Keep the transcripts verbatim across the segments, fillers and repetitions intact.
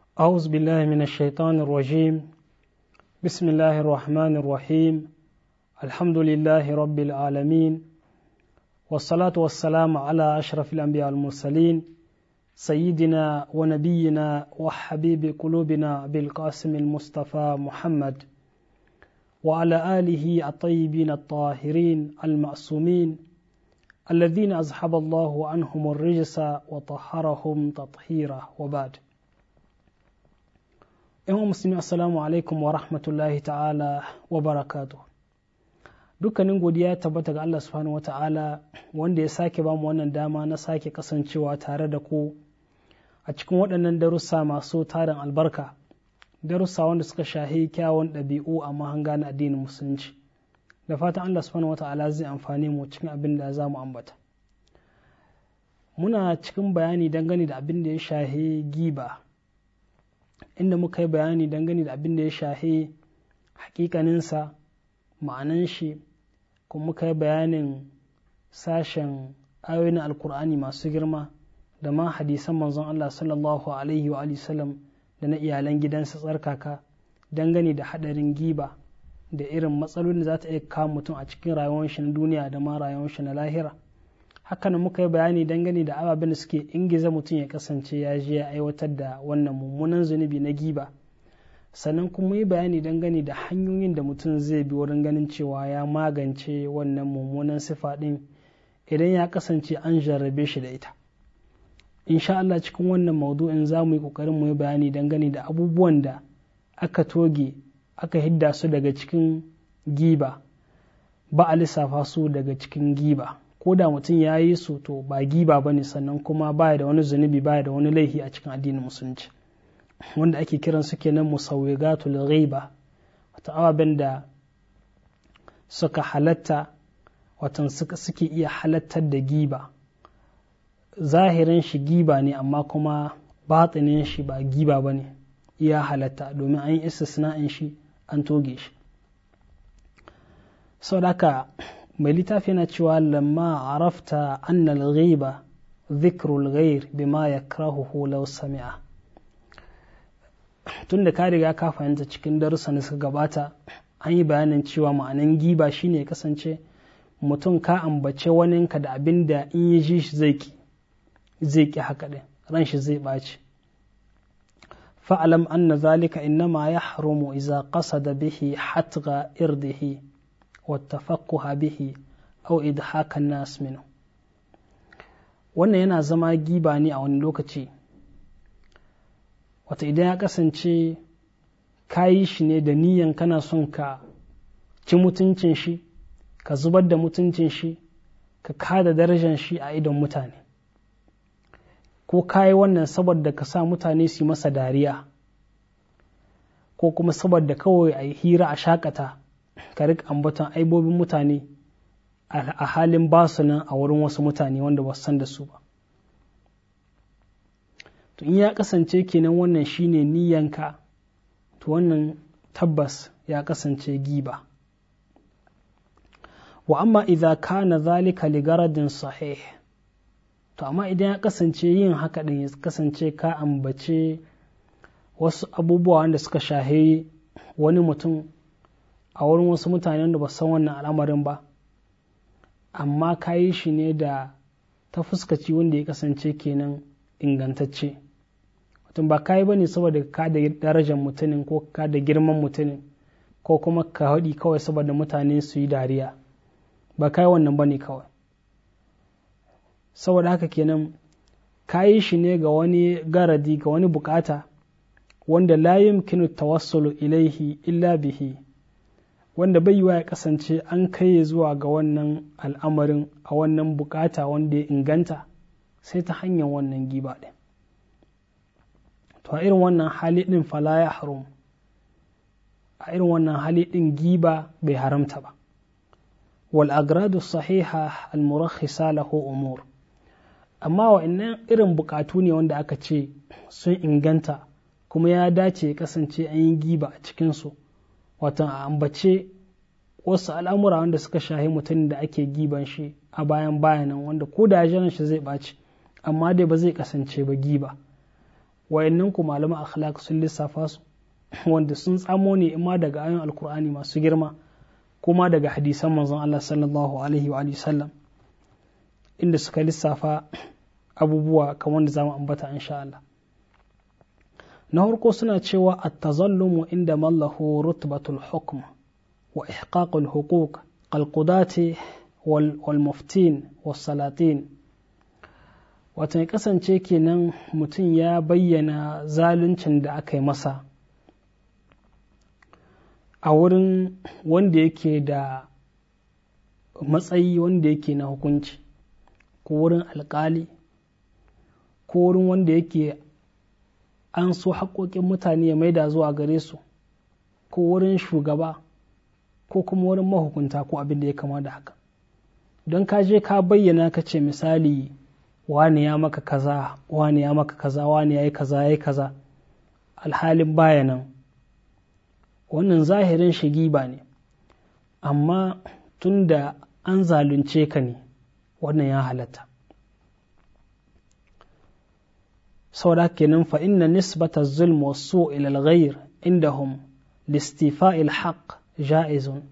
أعوذ بالله من الشيطان الرجيم بسم الله الرحمن الرحيم الحمد لله رب العالمين والصلاة والسلام على أشرف الأنبياء والمرسلين سيدنا ونبينا وحبيب قلوبنا بالقاسم المصطفى محمد وعلى آله الطيبين الطاهرين المعصومين الذين أذهب الله عنهم الرجس وطهرهم تطهيرا وبعد. ‘Yan musulmi assalamu alaikum wa rahmatullahi ta'ala wa barakatu. Dukkanin godiya ya tabbata ga Allah subhanahu wa ta'ala wanda ya sake bamu wannan dama na sake kasancewa tare da ku a cikin waɗannan darussa masu tarin albarka, darussa wanda suka shahi kyawun ɗabi'u a mahanga na addinin musulunci. Da fatan Allah subhanahu wa ta'ala zai amfani mu cikin abin da za mu ambata. Muna cikin bayani dangane da abin da ya shahi giba, inda muka yi bayani dangane da abin da ya shahi hakikaninsa, ma'anan shi, kuma muka yi bayanin sashen ayoyin alkur'ani masu girma da ma hadisan manzon Allah sallallahu alaihi wa sallam da na iyalan gidansa tsarkaka dangane da hadarin giba da irin matsalolin da za ta iya kawo mutum a cikin rayuwar shi na duniya da ma rayuwar shi na lahira. Haka nan muka yi bayani dangane da ababen da suke ingiza mutum ya kasance ya je ya aiwatar da wannan mummunan zunubi na giba, sannan kuma yi bayani dangane da hanyoyin da mutum zai bi wurin ganin cewa ya magance wannan mummunan sifa ɗin idan ya kasance an jarrabe shi da ita. Insha Allah cikin wannan maudu'in za mu yi ƙoƙarin mu yi bayani dangane da abubuwan da aka toge aka hidda su daga cikin giba, ba a lissafa su daga cikin giba. Ko da mutum ya yi su to ba giba ba ne, sannan kuma baya da wani zunubi, baya da wani laifi a cikin addinin musulunci, wanda ake kiran su kenan musawwigatul ghaiba, wata ababen da suka halatta, watan suke iya halattar da giba. Zahirin shi giba ne amma kuma batinin shi ba giba ba ne, iya halatta domin an yi istisna'in shi, an toge shi. Sau da haka mai littafi yana cewa lamma arafta annal ghaiba dhikrul ghair bima yakrahuhu law sami'a. Tun da ka riga ka fahimta cikin darussan da suka gabata, an yi bayanin cewa ma'anan giba shine kasance mutum ka ambace waninka da abin da in yi ji shi zai ki zai ki haka ɗin, ran shi zai ɓaci. fa'alam anna zalika innama yahrumu idza qasada bihi hatgha irdihi والتفقه به أو إضحاك الناس منه. wannan yana zama giba ne a wani lokaci, wata idan ya kasance ka yi shi ne da niyan kana son ka ci mutuncin shi, ka zubar da mutuncin shi, ka kada darajar shi a idon mutane, ko ka yi wannan saboda ka sa mutane su yi masa dariya, ko kuma saboda kawai a yi hira a shakata ka rika ambaton aibobin mutane a halin basu nan a wurin wasu mutane wanda ba su san da su ba. To in ya kasance kenan wannan shine niyyanka, to wannan tabbas ya kasance giba. Wa amma idza kana zalika li garadin sahih, to amma idan ya kasance yin haka din ya kasance ka ambace wasu abubuwa wanda suka shahe wani mutum a wurin wasu mutanen da ba san wannan al'amarin ba, amma ka yi shi ne da ta fuskaci wanda ya kasance kenan ingantacce. Mutum ba ka yi ba ne saboda ka da darajar mutumin ko ka da girman mutumin ko kuma ka haɗi kawai saboda mutane su yi dariya, ba ka yi wannan ba ne kawai. Saboda haka kenan ka yi shi ne ga wani garadi, ga wani bukata wanda la yumkinu tawassulu ilaihi illa bihi, wanda bai yiwa ya kasance an kai zuwa ga wannan al'amarin a wannan bukata wanda ya inganta sai ta hanyar wannan giba ɗin. To a irin wannan hali ɗin fala ya haram, a irin wannan hali ɗin giba bai haramta ba. wal agradu sahiha al murakhisa lahu umur, amma wa'annan irin bukatu ne wanda aka ce sun inganta kuma ya dace ya kasance an yi giba a cikinsu, watan a ambace wasu al'amura wanda suka shahi mutum da ake giban shi a bayan bayanan wanda ko da jiran shi zai ɓaci, amma dai ba zai kasance ba giba. wayannan ku malaman akhlaq sun lissafa su wanda sun tsamo ne imma daga ayoyin alkur'ani masu girma kuma daga hadisan manzon Allah sallallahu alaihi wa sallam inda suka lissafa abubuwa kamar da zamu ambata insha Allah. Na farko suna cewa at-tazallumu inda mallahu rutbatul hukm wa ihqaqul huquq qalqudati wal wal muftin was salatin, wato ya kasance kenan mutum ya bayyana zaluncin da aka yi masa a wurin wanda yake da matsayi wanda yake na hukunci, ko wurin alkali, ko wurin wanda yake an so haƙoƙin mutane ya maida zuwa gare su, ko wurin shugaba, ko kuma wurin mahukunta ko abin da ya kama da haka. Don ka je ka bayyana ka ce misali wani ya maka kaza, wani ya maka kaza, wani ya yi kaza, ya yi kaza, alhalin bayanan wannan zahirin shi giba ne, amma tun da an zalunce ka ne wannan ya halatta. saboda kenan fa inna nisbata zulm wa su' ila al-ghayr indahum listifa'i al-haqq ja'izun,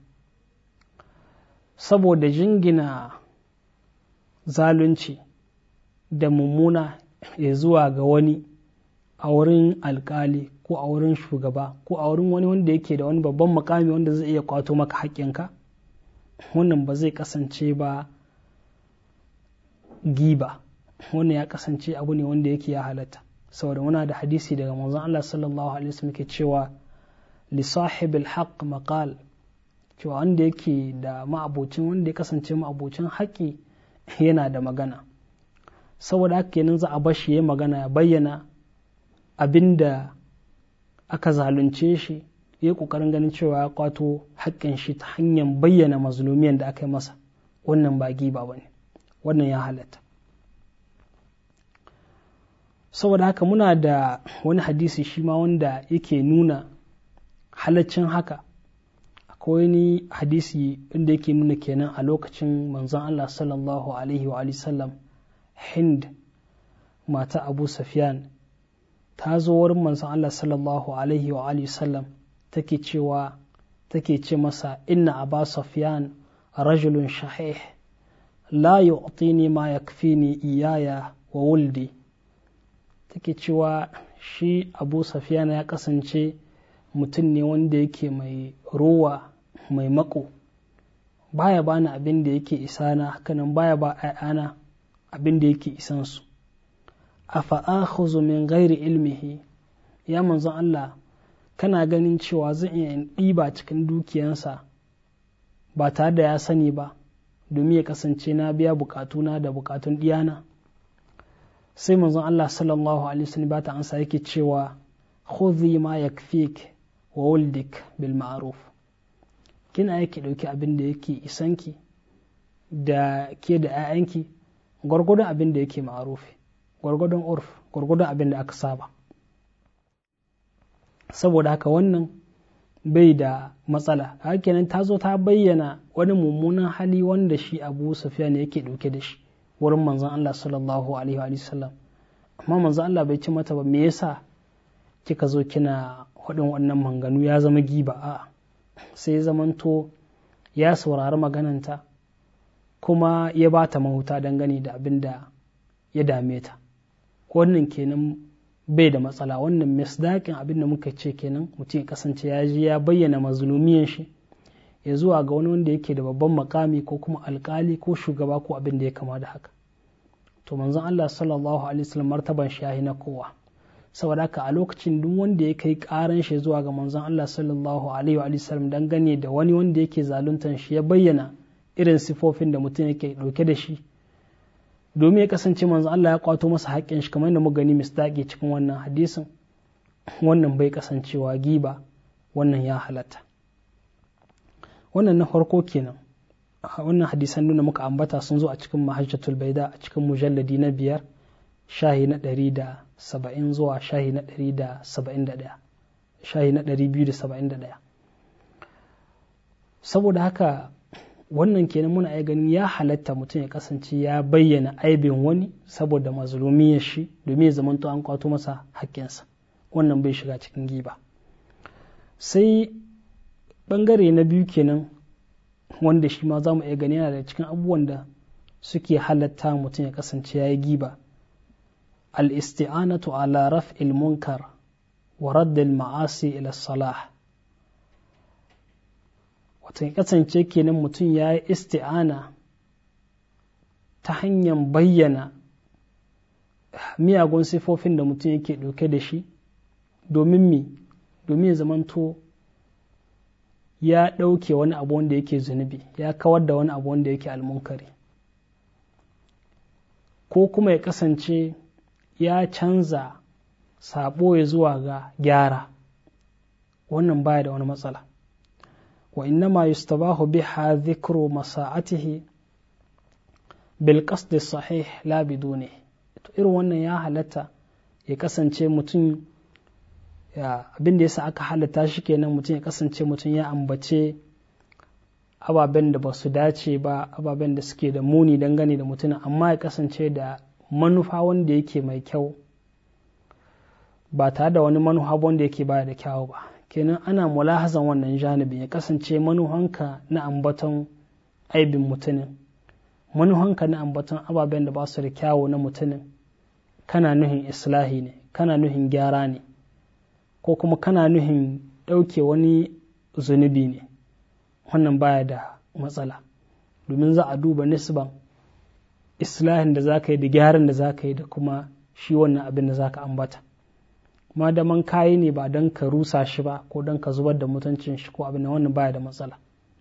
saboda jingina zalunci da mummuna ya zuwa ga wani a wurin alkali ko a wurin shugaba ko a wurin wani wanda yake da wani babban makami wanda zai iya kwato maka haƙƙinka, wannan ba zai kasance ba giba, wannan ya kasance abu ne wanda yake ya halatta. saboda muna da hadisi daga manzon Allah sallallahu alaihi wasallam ke cewa li sahibil haqq maqal, cewa wanda yake da ma'abocin wanda ya kasance ma'abocin haƙƙi yana da magana. saboda haka kenan za a bashi ya magana ya bayyana abinda aka zalunce shi, ya kokarin ganin cewa ya kwato haƙƙin shi ta hanyar bayyana mazlumiyan da aka yi masa, wannan ba giba bane, wannan ya halatta. saboda haka muna da wani hadisi shi ma wanda yake nuna halaccin haka. akwai wani hadisi inda yake nuna kenan a lokacin manzon Allah sallallahu alaihi wa sallam, Hind mata Abu Sufyan ta zo wurin manzon Allah sallallahu alaihi wa sallam take cewa take ce masa inna Abu Sufyan rajulun shahih la yu'tini ma yakfini iyaya wa wuldi, take cewa shi Abu Sufyan ya kasance mutum ne wanda yake mai ruwa mai mako, baya bani abin da yake isana, hakanan baya ba ayana abin da yake isansu. afa akhuzu min ghairi ilmihi, ya manzon Allah kana ganin cewa zan iya ɗiba cikin dukiyansa ba tare da ya sani ba domin ya kasance na biya bukatuna da bukatun diyana? sai manzon Allah sallallahu alaihi wasallam ba ta ansa yake cewa khudhi ma yakfik wa wuldik bil ma'ruf, kina yake dauki abin da yake isanki da ke da 'ya'yanki gwargwadon abin da yake ma'rufi, gwargwadon urf, gwargwadon abin da aka saba. saboda haka wannan bai da matsala. Hakenan ta zo ta bayyana wani mummunan hali wanda shi Abu Sufyan yake dauke da shi wurin manzon Allah sallallahu alaihi wa sallam, amma manzon Allah bai ci mata ba me yasa kika zo kina hudin wannan manganu, ya zama giba. a sai zamanto ya saurari magananta kuma ya ba ta mahuta dangane da abin da ya dame ta. wannan kenan bai da matsala, wannan misdaƙin abin da muka ce kenan mutum ya kasance ya ji ya bayyana mazlumiyan shi ya zuwa ga wani wanda yake da babban makami ko kuma alkali ko shugaba ko abin da ya kama da haka. to manzon Allah sallallahu alaihi wasallam martaban shi yahi na kowa, saboda haka a lokacin duk wanda ya kai karan shi zuwa ga manzon Allah sallallahu alaihi wasallam dangane da wani wanda yake zaluntan shi ya bayyana irin sifofin da mutum yake dauke da shi domin ya kasance manzon Allah ya kwato masa haƙƙin shi kamar yadda mu gani misdaqi cikin wannan hadisin, wannan bai kasancewa giba, wannan ya halatta. wannan na farko kenan. wannan hadisan nuna muka ambata sun zo a cikin mahajjatul baida a cikin mujalladi na biyar shahi na ɗari da saba'in zuwa shahi na ɗari da saba'in da ɗaya, shahi na ɗari biyu da saba'in da ɗaya. saboda haka wannan kenan muna iya ganin ya halatta mutum ya kasance ya bayyana aibin wani saboda mazlumiyar shi domin ya zamanto an kwato masa haƙƙinsa, wannan bai shiga cikin giba. Sai ɓangare na biyu kenan wanda shi ma za mu iya gani yana da cikin abubuwan da suke halatta mutum ya kasance ya yi giba, al-isti'anatu ala raf'il munkar wa raddil ma'asi ila salah. Wato ya kasance kenan mutum ya yi isti'ana ta hanyar bayyana miyagun sifofin da mutum yake ɗauke da shi domin mi domin ya zamanto ya ɗauke wani abu wanda yake zunubi, ya kawar da wani abu wanda yake almunkari, ko kuma ya kasance ya canza sabo ya zuwa ga gyara, wannan baya da wani matsala. wa innama yustabahu biha dhikru masa'atihi bil qasd sahih la biduni. to irin wannan ya halatta ya kasance mutum abin da yasa aka halatta shi kenan mutum ya kasance mutum ya ambace ababen da ba su dace ba, ababen da suke da muni dangane da mutum, amma ya kasance da manufa wanda yake mai kyau ba tare da wani manufa wanda yake baya da kyau ba. Kenan ana mulahazan wannan janibin, ya kasance manuhanka na ambaton aibin mutumin, manuhanka na ambaton ababen da ba su da kyawu na mutumin, kana nuhin islahi ne, kana nuhin gyara ne, ko kuma kana nuhin ɗauke wani zunubi ne, wannan baya da matsala, domin za a duba nisban islahin da za ka yi da gyaran da za ka yi da kuma shi wannan abin da za ka ambata. ma da man kayi ne ba don ka rusa shi ba ko don ka zubar da mutuncin shi ko abin da wannan baya da matsala.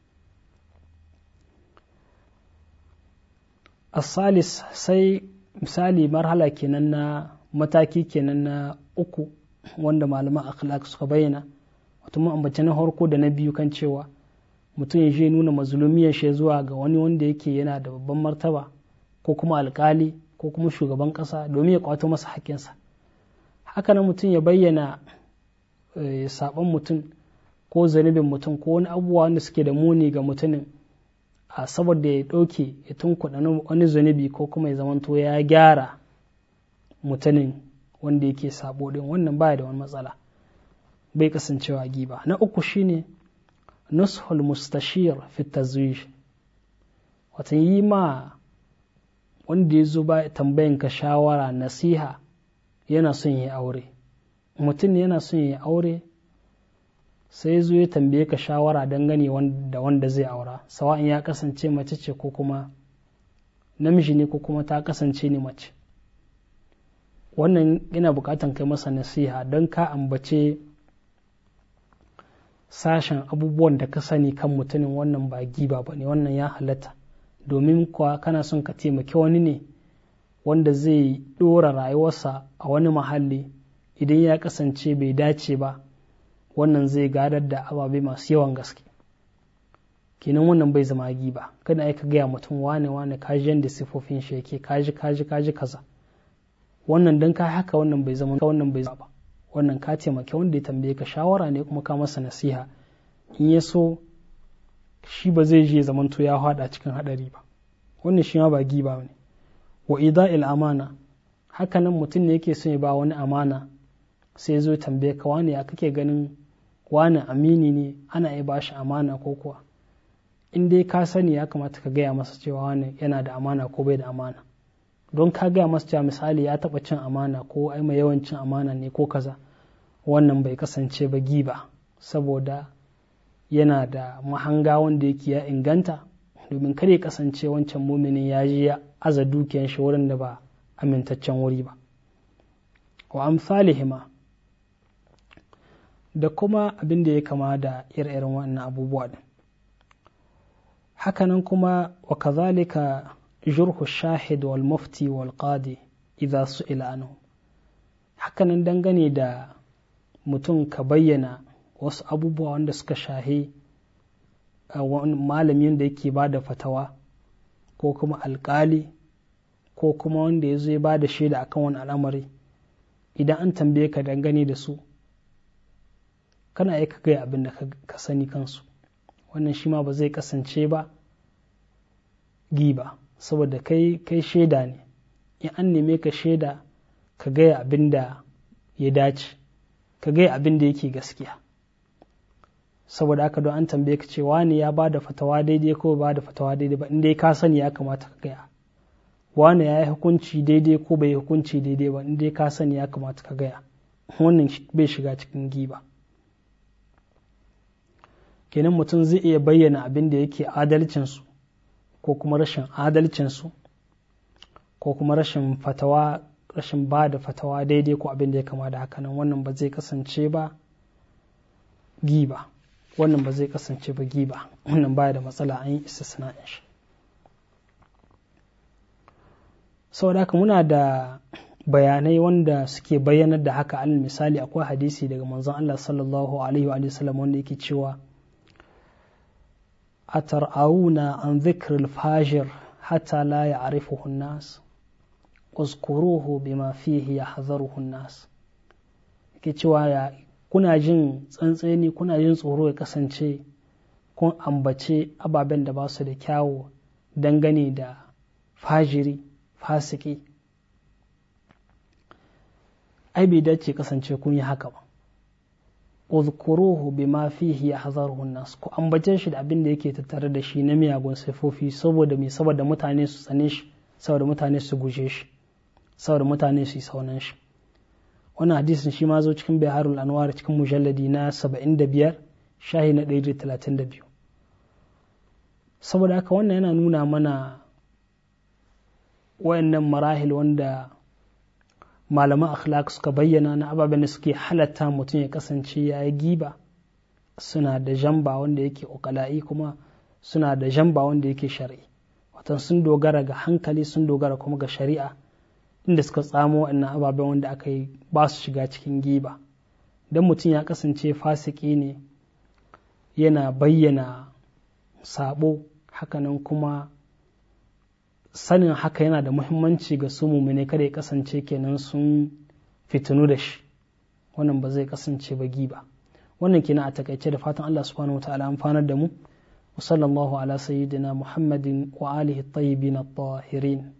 asalis sai misali marhala kenan na mataki kenan na uku wanda malaman akhlaq suka bayyana, wato mun ambaci na farko da na biyu kan cewa mutum ya je nuna mazlumiyar shi zuwa ga wani wanda yake yana da babban martaba ko kuma alkali ko kuma shugaban kasa domin ya kwato masa haƙƙinsa. haka nan mutum ya bayyana saɓon mutum ko zanubin mutum ko wani abubuwa wanda suke da muni ga mutumin a saboda ya ɗauke ya tunkuɗa wani zunubi ko kuma ya zamanto ya gyara mutumin wanda yake sabo din, wannan baya da wani matsala, bai kasancewa giba. na uku shine nushul mustashir fi tazwij, wata yi ma wanda ya zo ba tambayin ka shawara nasiha yana son yi aure, mutum yana son yi aure sai ya zo ya tambaye ka shawara dangane da wanda zai aura, sawa'in ya kasance mace ce ko kuma namiji ne ko kuma ta kasance ne mace, wannan yana bukatan kai masa nasiha don ka ambace sashen abubuwan da ka sani kan mutumin, wannan ba giba ba ne, wannan ya halatta, domin kuwa kana son ka taimaki wani ne wanda zai ɗora rayuwarsa a wani mahalli, idan ya kasance bai dace ba wannan zai gadar da ababe masu yawan gaske, kenan wannan bai zama giba. kada ai ka gaya mutum wane wane kaji yanda sifofin shi yake kaji kaji kaji kaza, wannan dan ka haka wannan bai zama wannan bai zama ba, wannan ka taimake wanda ya tambaye ka shawara ne kuma ka masa nasiha, in ya so shi ba zai je zamanto ya hada cikin hadari ba, wannan shi ma ba giba ne. wa ida'il amana, haka nan mutum ne yake son ya ba wani amana sai ya zo ya tambaye ka wani ya kake ganin wani amini ne ana iya bashi amana ko kuwa, in dai ka sani ya kamata ka gaya masa cewa wani yana da amana ko bai da amana, don ka gaya masa cewa misali ya taba cin amana ko ai mai yawan cin amana ne ko kaza, wannan bai kasance ba giba, saboda yana da mahanga wanda yake ya inganta, domin kare ya kasance wancan muminin ya ji ya aza dukiyan shi wurin da ba amintaccen wuri ba. wa amsalihima, da kuma abin da ya kama da ire-iren wannan abubuwa din. hakanan kuma wa kazalika jurhu shahid wal mufti wal qadi idza su'ila anhu, hakanan dangane da mutum ka bayyana wasu abubuwa wanda suka shahi malamin da yake ba da fatawa ko kuma alkali ko kuma wanda ya zo ya ba da shaida akan wani al'amari, idan an tambaye ka dangane da su kana iya ka gaya abin da ka sani kansu, wannan shi ma ba zai kasance ba giba, saboda kai kai shaida ne, in an neme ka shaida ka gaya abin da ya dace, ka gaya abin da yake gaskiya. Saboda haka don an tambaye ka ce wani ya ba da fatawa daidai ko ba da fatawa daidai ba, in dai ka sani ya kamata ka gaya. Wani ya yi hukunci daidai ko bai yi hukunci daidai ba, in dai ka sani ya kamata ka gaya. Wannan bai shiga cikin giba. Kenan mutum zai iya bayyana abin da yake adalcinsu ko kuma rashin adalcinsu ko kuma rashin fatawa, rashin ba da fatawa daidai ko abin da ya kama da haka nan. Wannan ba zai kasance ba giba, wannan ba zai kasance ba giba, wannan baya da matsala, an yi istisna'in shi. Saboda haka muna da bayanai wanda suke bayyanar da haka. Alal misali akwai hadisi daga manzon Allah sallallahu alaihi wa sallam wanda yake cewa atar'auna an dhikril fajir hatta la ya'rifuhu an-nas uzkuruhu bima fihi yahdharuhu an-nas. Yake cewa ya kuna jin tsantseni, kuna jin tsoro ya kasance kun ambace ababen da ba su da kyawu dangane da fajiri, fasiki. Ai bai dace kasance kun yi haka ba. Uzkuruhu bima fihi yahzaruhu an-nas, ku ambace shi da abin da yake tattare da shi na miyagun sifofi, saboda me, saboda mutane su tsane shi, saboda mutane su guje shi, saboda mutane su yi saunan shi. Wannan hadisin shi ma zo cikin Biharul Anwar cikin mujalladi na saba'in da biyar shahi na ɗari da talatin da biyu. Saboda haka wannan yana nuna mana wayannan marahil wanda malaman akhlaq suka bayyana na ababen da suke halatta mutum ya kasance ya yi giba, suna da jamba wanda yake ukala'i, kuma suna da jamba wanda yake shari'i. Watan sun dogara ga hankali, sun dogara kuma ga shari'a, inda suka tsamo wannan ababen wanda aka yi ba su shiga cikin giba. Don mutum ya kasance fasiki ne, yana bayyana sabo, hakanan kuma sanin haka yana da muhimmanci ga su mumine, kada ya kasance kenan sun fitinu da shi. Wannan ba zai kasance ba giba. Wannan kenan a takaice, da fatan Allah subhanahu wa ta'ala amfanar da mu. Wa sallallahu ala sayyidina Muhammadin wa alihi at-tayyibin at-tahirin.